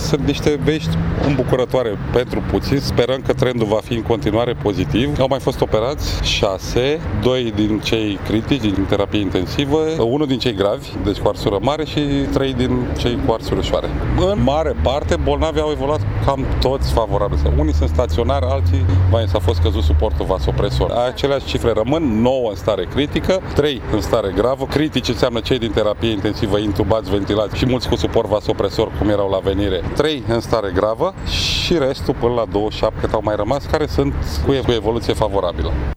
sunt niște vești îmbucurătoare pentru puțin. Sperăm că trendul va fi în continuare pozitiv. Au mai fost operați 6, 2 din cei critici, din terapie intensivă, 1 din cei gravi, deci cu arsură mare, și 3 din cei cu arsuri ușoare. În mare parte, bolnavii au evoluat cam toți favorabil. Unii sunt staționari, alții s-a fost căzut suportul vasopresor. Aceleași cifre rămân: 9 în stare critică, 3 în stare gravă. Critici înseamnă cei din terapie intensivă, intubați, ventilați și mulți cu suport vasopresor, cum erau la venire. 3 în stare gravă și restul până la 27 cât au mai rămas, care sunt cu evoluție favorabilă.